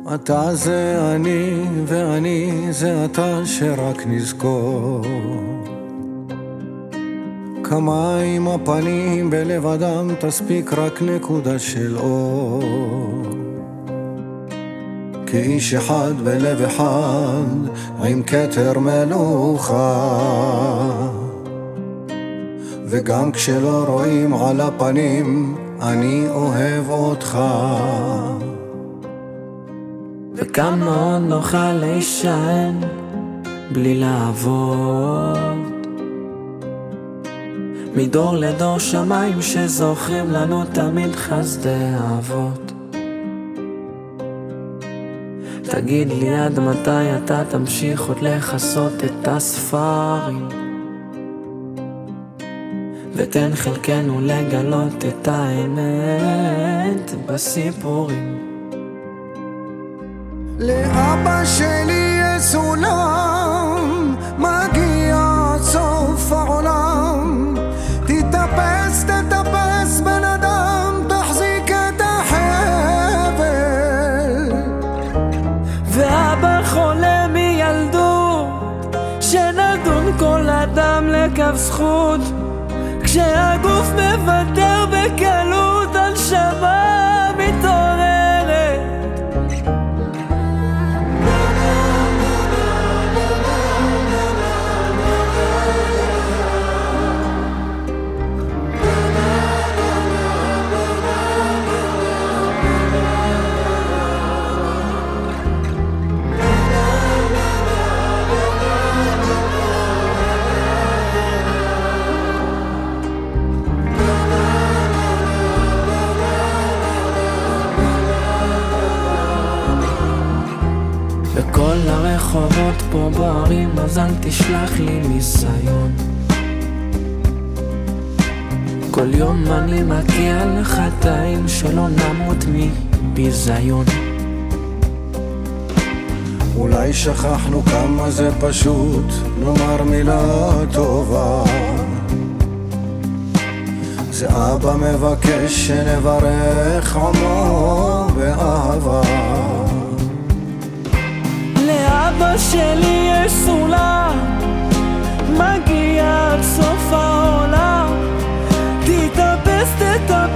אתה זה אני ואני זה אתה שרק נזכור כמה עם הפנים בלב אדם תספיק רק נקודה של אור כאיש אחד בלב אחד עם כתר מלוכה וגם כשלא רואים על הפנים אני אוהב אותך וכמה עוד נוכל להישען בלי לעבוד מדור לדור שמיים שזוכרים לנו תמיד חסדי אבות תגיד לי עד מתי אתה תמשיך עוד לחסות את הספרים ותן חלקנו לגלות את האמת בסיפורים לאבא שלי יש סולם מגיע עד סוף העולם תתאפס בן אדם תחזיק את החבל ואבא חולה מילדות שנדון כל אדם לקו זכות כשהגוף מוותר בקלות הנשמה מתעוררת בכל הרחובות פה בערים אז אל תשלח לי ניסיון כל יום אני מגיע לחטאים שלא נמות מביזיון אולי שכחנו כמה זה פשוט לומר מילה טובה זה אבא מבקש שנברך עמו באהבה לאבא שלי יש סולם מגיע עד סוף העולם תתאפס